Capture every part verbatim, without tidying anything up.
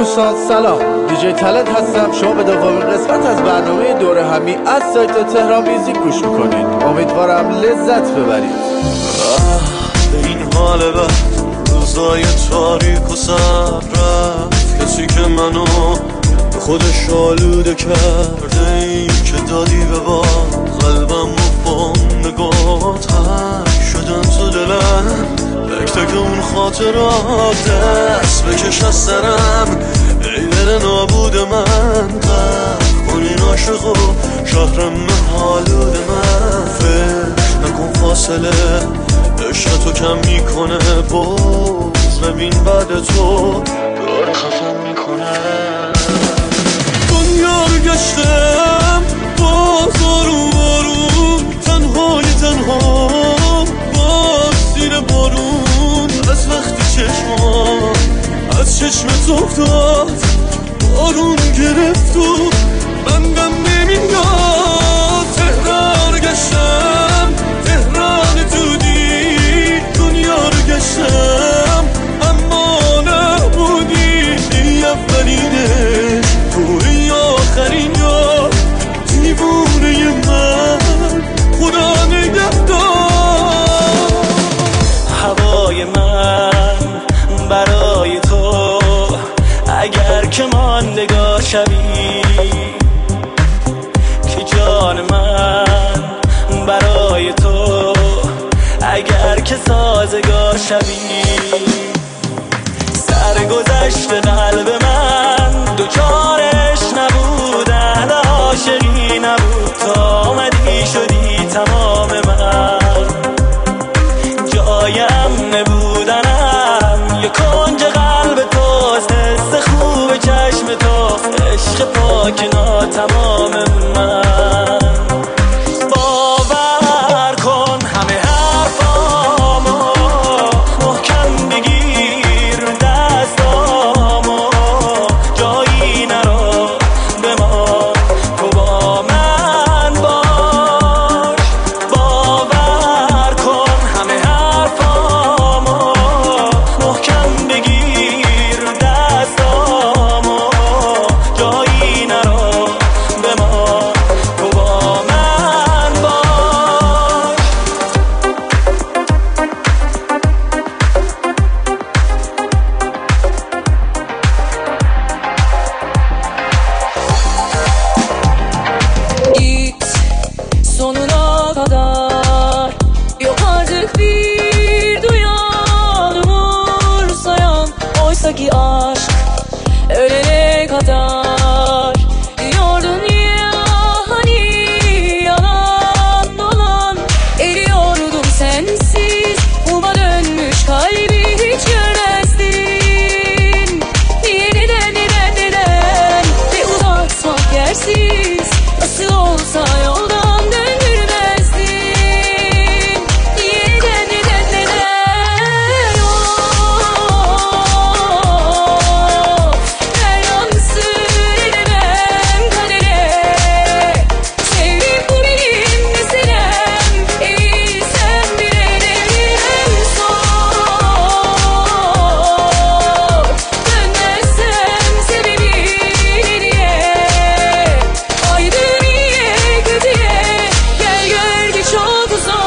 دوستان سلام، دیجی تالنت هستم. شما به دومین قسمت از برنامه دوره همی از سایت تهران میوزیک گوش میکنید. امیدوارم لذت ببرید. به این حال بد روزای تاریک و سر رفت کسی که منو به خودش آلوده کرده، این که دادی به با قلبم و با نگاه تک شدن تو دلم، تک تک اون خاطرات دست بکش از سرم. ای دل نابود من قرق کن این عاشق و شهرم حالود من. فکر نکن فاصله عشق تو کم میکنه، باز ببین بعد تو داره خفم میکنه. دنیا رو گشتم باز آروم آروم، تنهای تنها باز زیر بارون. از وقتی چشمان از چشمت افتاد بارون گرفت و من دم نمیاد. تهران گشتم تهران دودی، دنیا رو گشتم اما نبودی. ای اولینش توی آخرین یا دیوونه من، خدا نگهدار. هوای من برای تو اگر که ماندگار شوی، که جان من برای تو اگر که سازگار شوی. سرگذشت قلب من دوچارش نبود، اهل عاشقی نبود، تا آمدی شدی تمام من. جایم نبودنم یه کنج قلب توست، حس خوب چشم تو، عشق پاک ناتمام من. باور کن همه حرفامو محکم بگیر دستامو، جایی نرو بمان تو با من باش. باور کن همه حرفامو محکم بگیر دستامو، جایی نرو بمان تو با من باش. Git sonuna kadar, yok artık bir duyan umursayan. Oysa ki aşk ölene kadar diyordun ya hani, yalan dolan eriyordum sensiz. Uma dönmüş kalbi hiç görmezdin. Niye neden neden neden ve uzatmak yersiz, nasıl olsa yoldan döndürmezdin. Niye neden neden neden oh, ben yansın edemem kadere. Sevdim bu benim meselem, eğilsem bile devirmem zor. Dönmezsem sebebi ne diye, aydın iyiye kötüye, gel gör ki çok zor.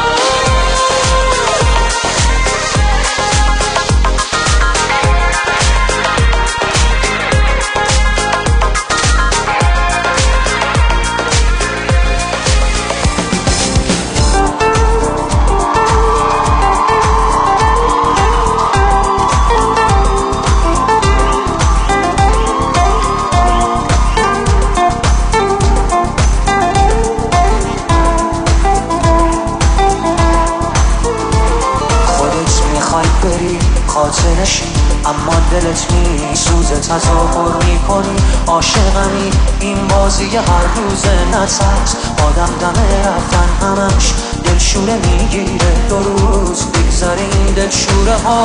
خودت میخوای بری خاطرشی، اما دلت میسوزه تظاهر میکنی عاشقمی. این بازی هر روز نترس، آدم دمه رفتن همش دلشوره میگیره. دو روز بگذره این دلشوره ها،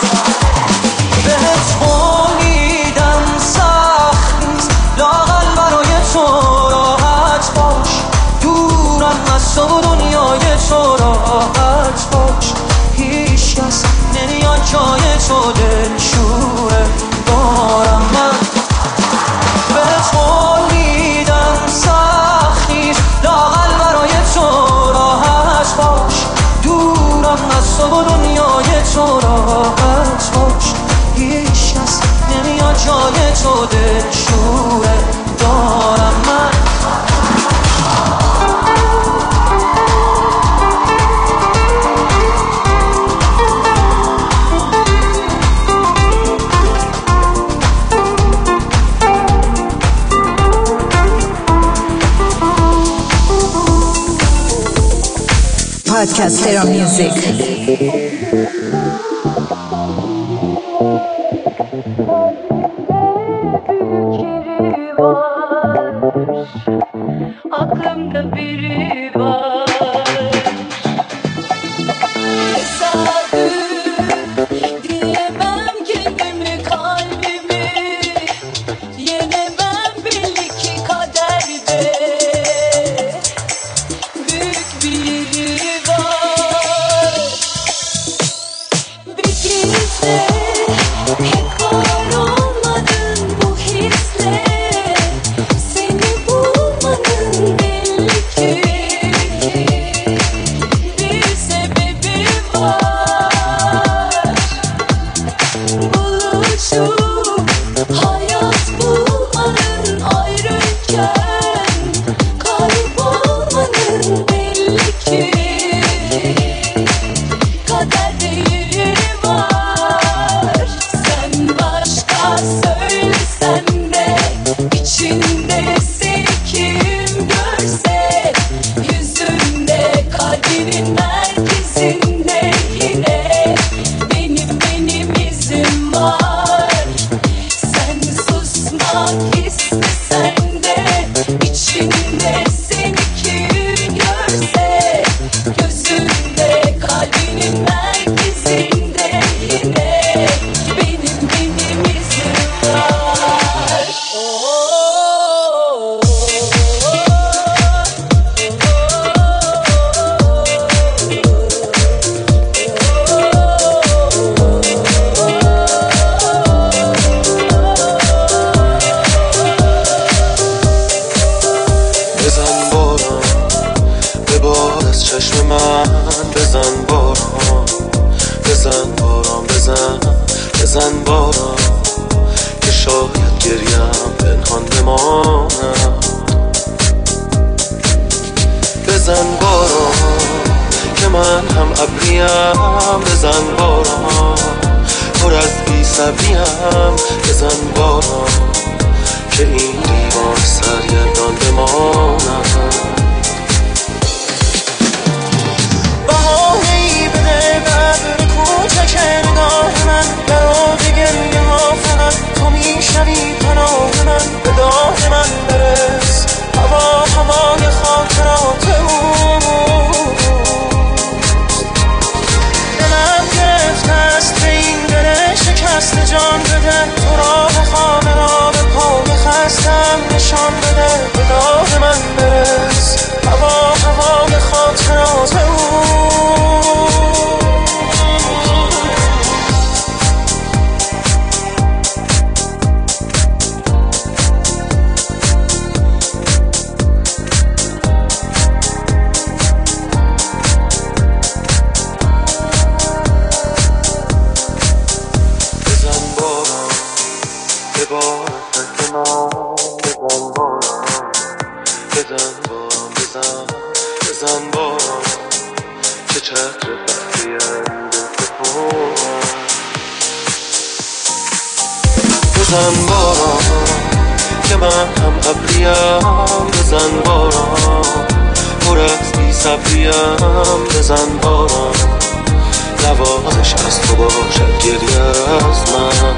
بهت امیدم سخت نیست، لااقل برای تو راحت باش. دورم از تو و دنیای تو راحت باش. هیچ کس نمیاد جای تو دلشوره دارم. Podcast Tera Music. Aklımda biri var. Tesadüf diyemem kendimi, kalbimi yenemem belli ki kaderde. Büyük biri var. Bir krizle hep var olmadın bu hisle. Seni bulmanın belli ki bir sebebi var. Buluşup hayat bulmanın, ayrıyken kaybolmanın belli ki kaderde yeri var. Sen başka söylesen de içinde seni kim görse, yüzünde kalbinin merkezinde yine benim benim izim var. Sen susmak istesen de içinde seni kim görse, gözünde kalbinin merkezinde yine benim benim izim var. Oh, بزن باران ببار از چشم من، بزن باران بزن باران بزن بزن باران که شاید گریم پنهان بمانم. بزن باران که من هم ابریم، بزن باران پر از بی صبریم، بزن باران که این دیوان سرگردان بمانم. بهانه‌ای بده بر کوچک نگاه من، برات گریه ها فقط تو میشوی پناه من. به داغ من برس هوا هوای خاطرات اوست. دلم گرفته است به این دل شکست، جان بده تو را به خانه را به پای خستم نشان بده. به داغ من برس هوا هوای خاطرات اوست. بزن باران ببار از کنار، بزن باران بزن باران بزن بزن باران که چتر بخریم به سپرم. بزن باران که من هم ابریم، بزن باران پر از بی صبریم، بزن باران نوازش از تو باشد گریه از من.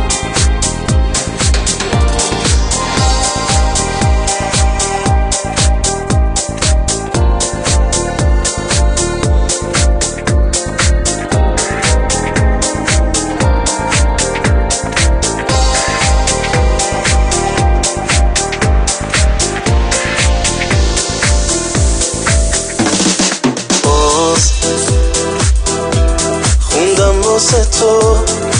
باز خوندم واسه تو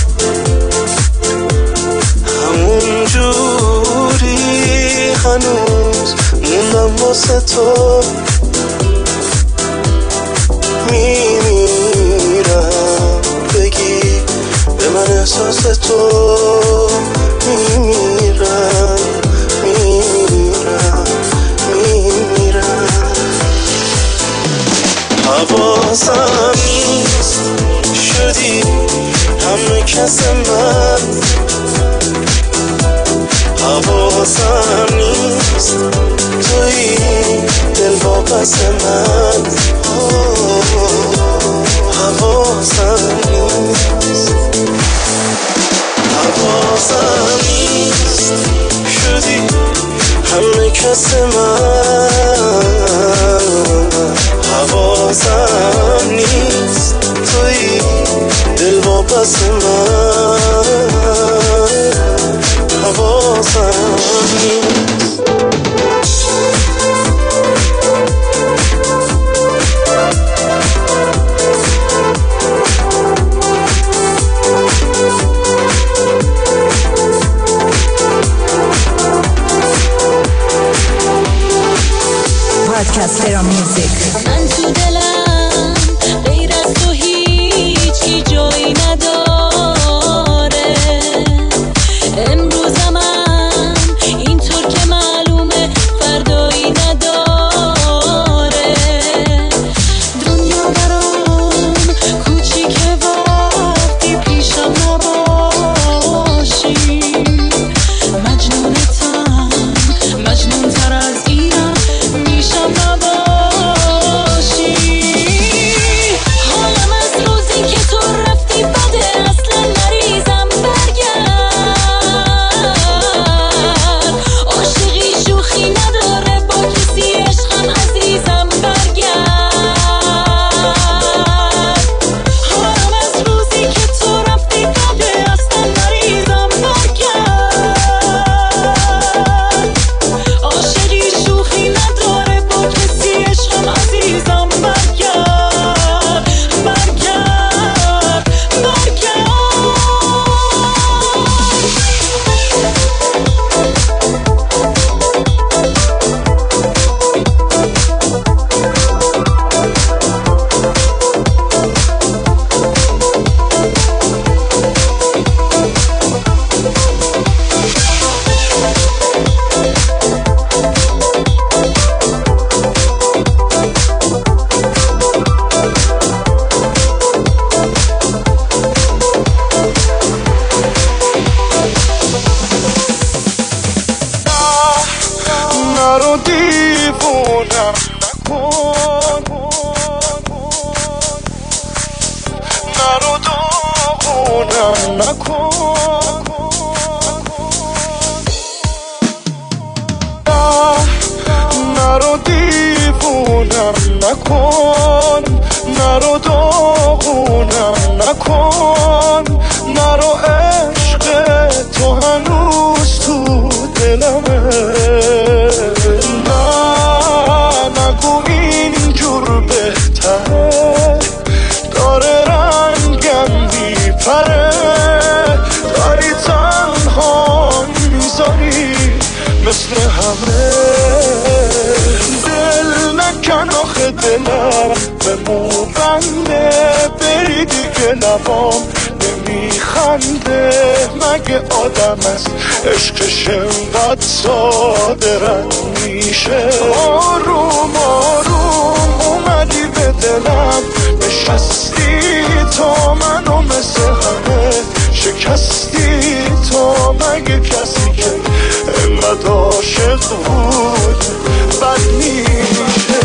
همون جوری، هنوز موندم واسه تو. میمیرم بگی به من احساس تو. میمیرم میمیرم میمیرم. حواسم نیست شدی همه کس من، حواسم نیست توی دل واپس من. دست من حواسم نیست. پادکست تهران میوزیک. من تو دلم غیر از تو هیچی جایی نداره. امروزم هم اینطور که معلومه فردایی نداره. دنیا برام کوچیکه وقتی پیشم نباشی. مجنونتم مجنون تر از اینم میشم نباشی. حالم از روزی که تو رفتی بده، اصلا نریزم برگرد. عاشقی شوخی نداره با کسی، عشقم عزیزم برگرد. حالم از روزی که تو رفتی بده، اصلا نریزم برگرد. عاشقی شوخی نداره با کسی، عشقم عزیزم برگرد برگرد برگرد. نرو دیوونم نکن، نرو داغونم نکن. نرو دیوونم نکن، نرو داغونم نکن. نرو عشق تو هنوز تو دلمه. نگو اینجور بهتره، داره رنگم میپره. داری تنها میذاری مثل همه. دل نکن آخه دلم به مو بنده، بری دیگه لبام نمیخنده. مگه آدم از عشقش انقدر ساده رد میشه؟ آروم آروم اومدی به دلم نشستی، تا منو مثل همه شکستی. تا مگه کسی که انقدر عاشق بود بد میشه؟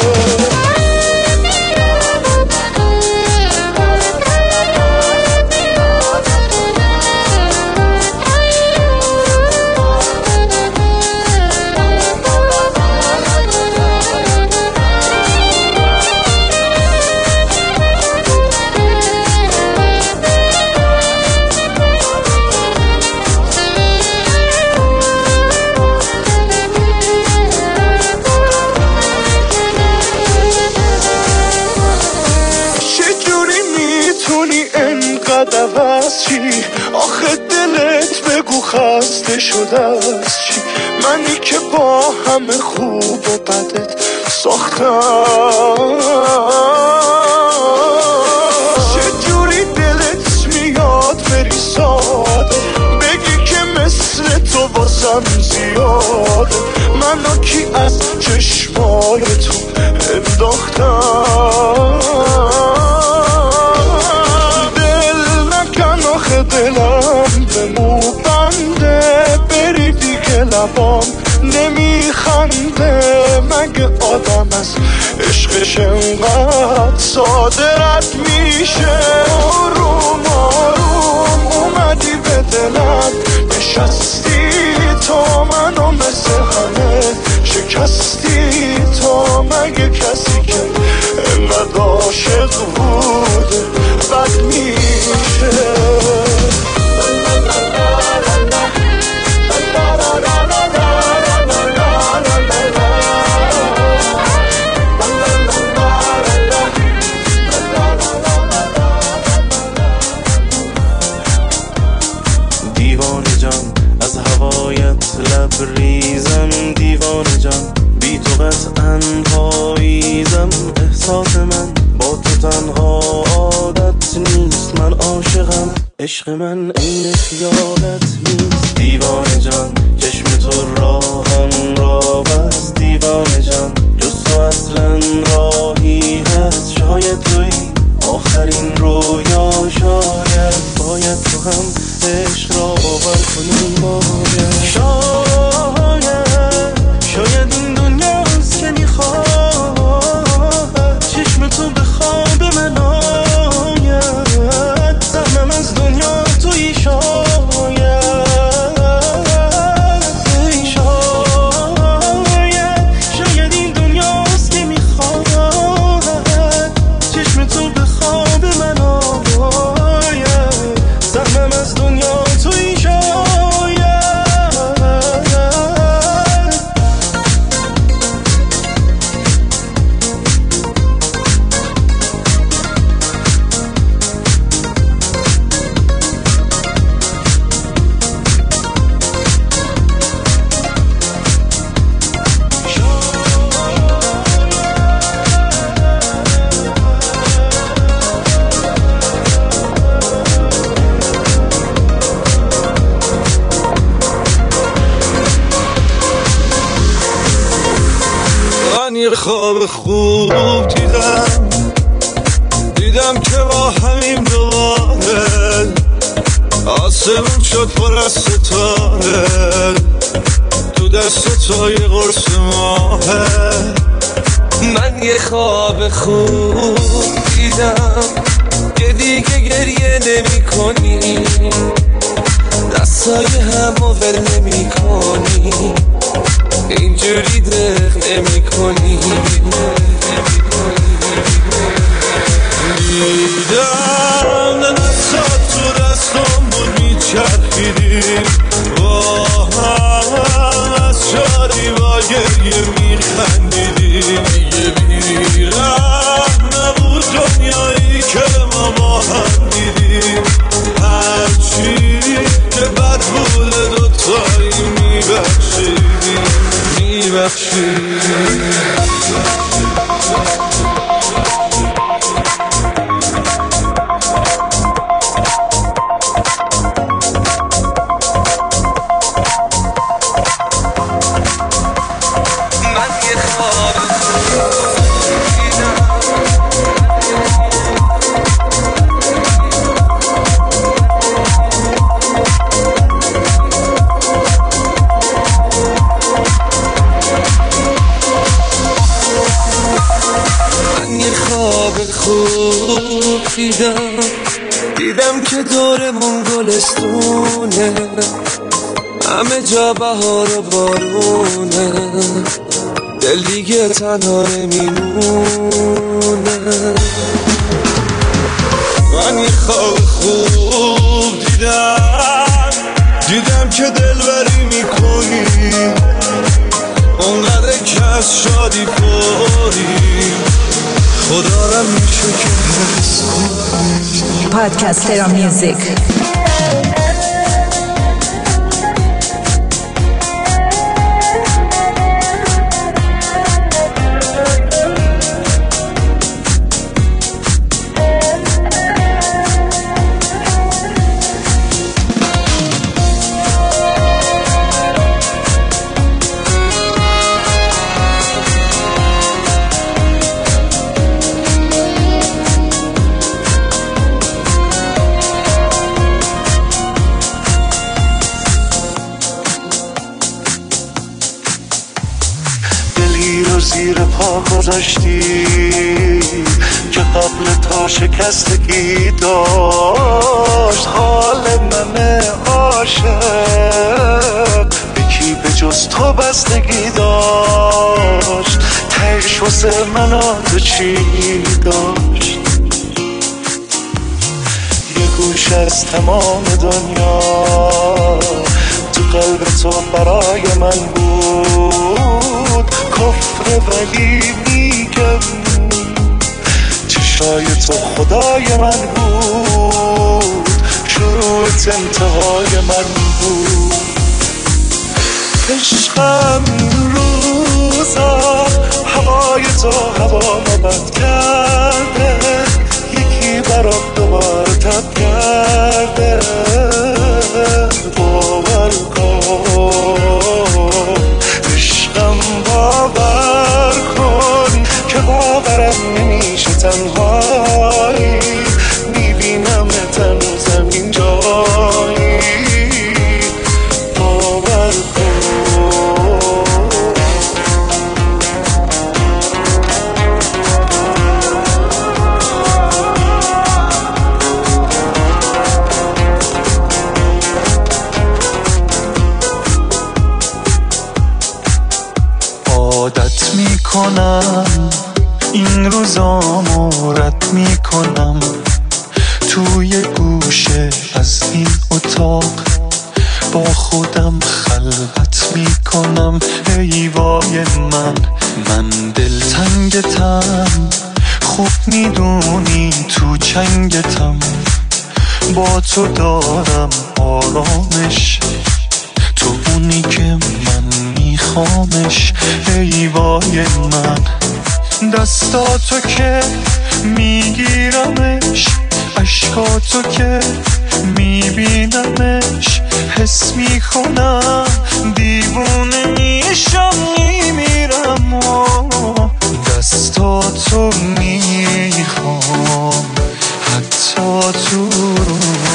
آخه دلت بگو خسته شده از چی؟ منی که با همه خوب و بدت ساختم. چجوری دلت میاد بری ساده، بگی که مثل تو واسم زیاده. منو کی از چشمای تو انداختم. دلم به مو بنده، بری دیگه لبام نمیخنده. مگه آدم از عشقش انقدر ساده رد میشه؟ آروم آروم اومدی به دلم نشستی، تا منو مثل همه شکستی. تا مگه کسی که انقدر عاشق بود بد میشه؟ عشق من عین خیالت نیست دیوانه جان، چشم تو راهم را بست دیوانه جان، جز تو اصلا راهی هست شاید توی آخرین رویا، شاید باید تو هم عشق را باور کنی، باید شاید شاید این دنیاست که میخواد چشم تو به خواب من آید، سهمم از دنیا توی شاید شاید شاید این دنیاست که میخواد چشم تو به خواب من آید، سهمم از دنیا توی شاید. یه خواب خوب دیدم دیدم که با همین دوباره آسمون شد پر از ستاره، تو دست تو یه قرص ماهه. من یه خواب خوب دیدم که دیگه گریه نمی کنی، دستای همو ول نمی کنی، اینجوری دق نمی کنی. دیدم نه دستات تو دستم بود میچرخیدیم با هم، از شادی با گریه میخندیدیم، دیگه بیرم نبود دنیایی که ما با هم دیدیم، هرچی که بد بود دوتایی میبخشیدیم میبخشیدیم. دیدم دیدم که دورمون گلستونه، همه جا بهار و بارونه، دل دیگه تنها نمیمونه. من یه خواب خوب دیدم دیدم که دلبری میکنی، اونقدر که از شادی پری خدا را میشه که حس کنی. پادکست ترام میوزیک. زیر پا گذاشتی که قبل تا شکستگی داشت، حال من عاشق به کی به جز تو بستگی داشت، تهش واسه من تو چی داشت. یه گوش از تمام دنیا تو قلب تو برای من بود، کفر ولی میگم چشای تو خدای من بود، شروعت انتهای من بود. عشقم روزا هوای تو هوا مبد کرده، یکی برات دوباره تب کرده، باورم نمیشه تنهایی میبینم تنوزم اینجایی باور کن عادت میکنم این روزامو رد میکنم توی گوشه از این اتاق با خودم خلوت میکنم ای وای من من دلتنگتم خوب میدونی تو چنگتم با تو دارم آرامش تو اونی که من میخوامش ای وای من دستاتو که میگیرمش عشقاتو که میبینمش حس میکنم دیوونه میشم میمیرم دستاتو میخوام حتی تو رو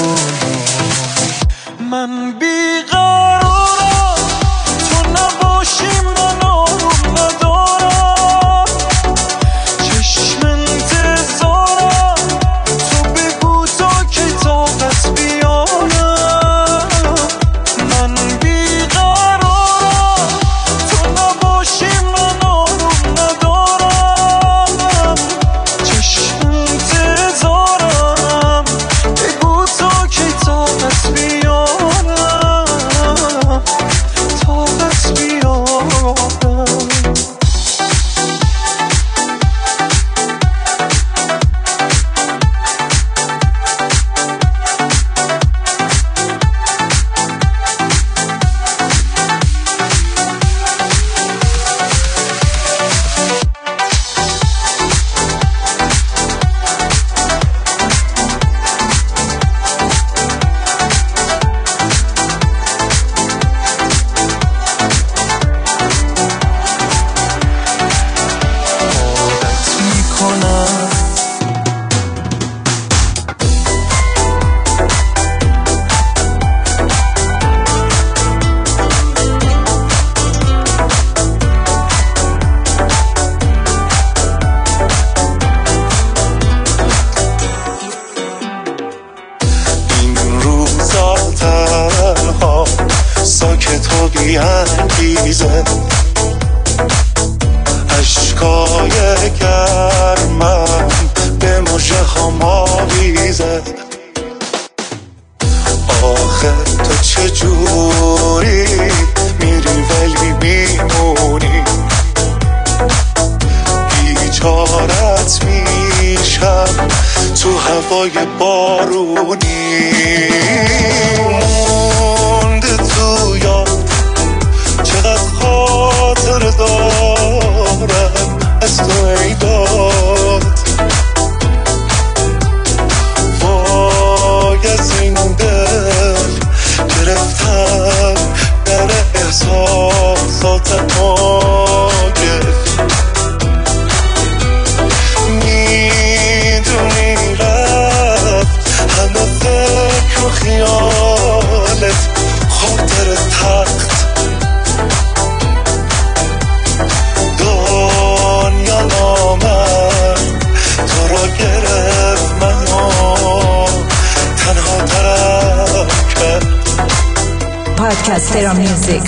من بیقرارم تو نباشی من آروم ندارم چشم انتظارم تو بگو تا که طاقت بیارم من بیقرارم تو نباشی من آروم ندارم چشم انتظارم بگو تا که طاقت بیارم طاقت بیارم عادت میکنم این روزا تنها ساکت و بی‌انگیزه اشکای گرمم به مژه ها آویزه آخه تو چجوری میری ولی میمونی بیچارت میشم تو هوای بارونی مونده تو یاد چقدر خاطر دارم از تو ای داد وای از این دل گرفتم در احساساتم آگه میدونی رفت همه فکر و خیالت خاطر تخت دنیا نامد تو را گرفت منو تنها ترم کرد Podcast Tera Music.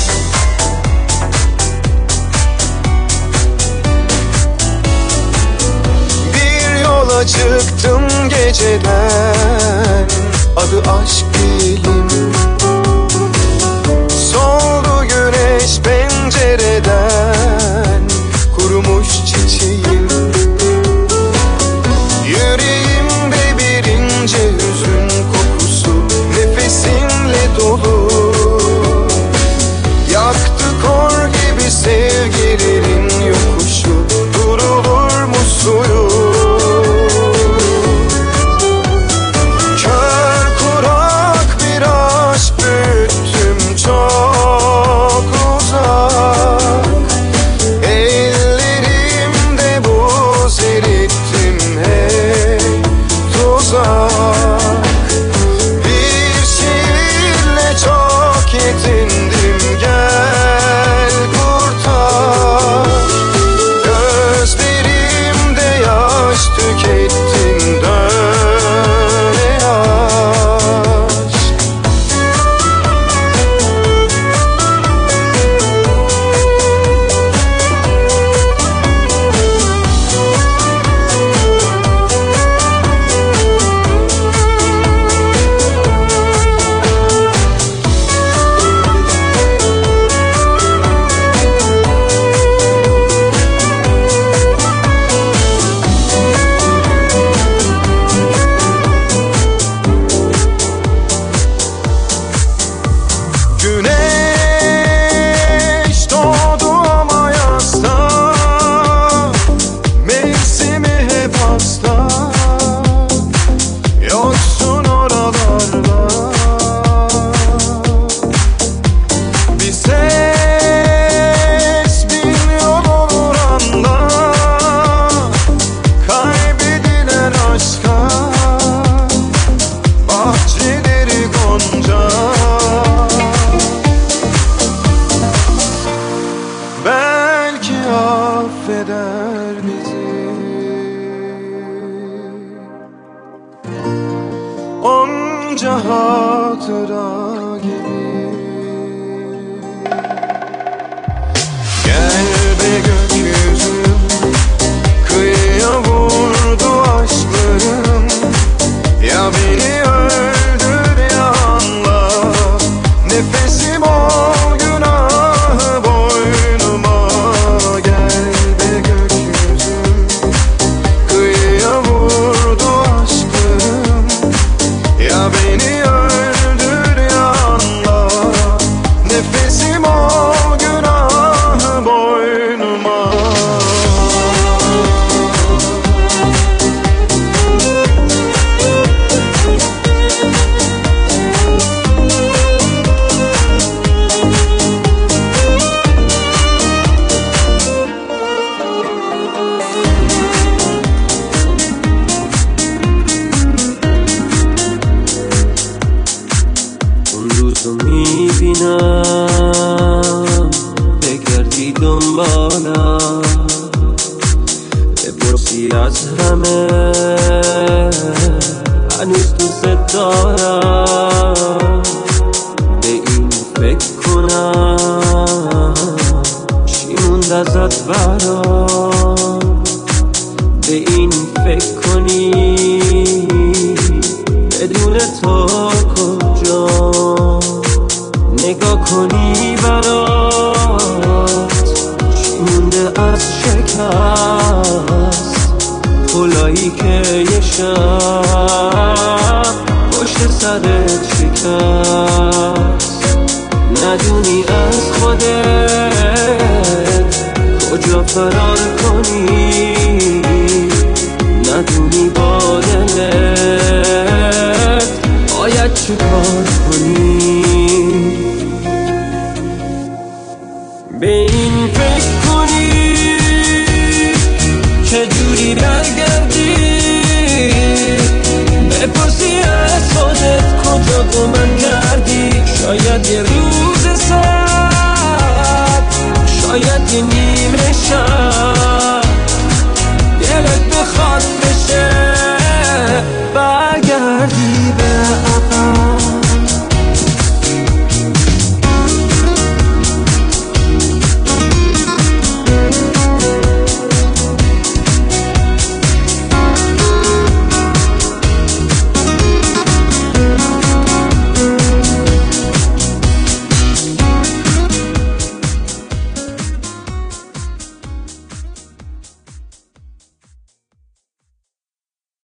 Bir yola çıktım geceden adı aşk değilim soldu güneş pencereden kurumuş çiçeğim yüreğimde bir ince hüzün kokusu nefesinle dolu yaktı kor gibi sevgilerin yokuşu durulur mu suyu kör kurak bir aşk جهات راگی Gel be gökyüzü kıyıya vurdu aşklarım Ya beni öldür ya anla Nefesim o günahı boynuma Gel be gökyüzü kıyıya vurdu aşklarım Ya beni öldür ya anla Nefesim o günahı boynuma اون روزو میبینم بگردی دنبالم بپرسی از همه هنوز دوست دارم به این فکر کنم چی موند ازت برام به این فکر کنی بدون تو کجا نگاه کنی برات چی مونده از شکست خلایی که یه شب پشت سرت شکست ندونی از خودت کجا فرار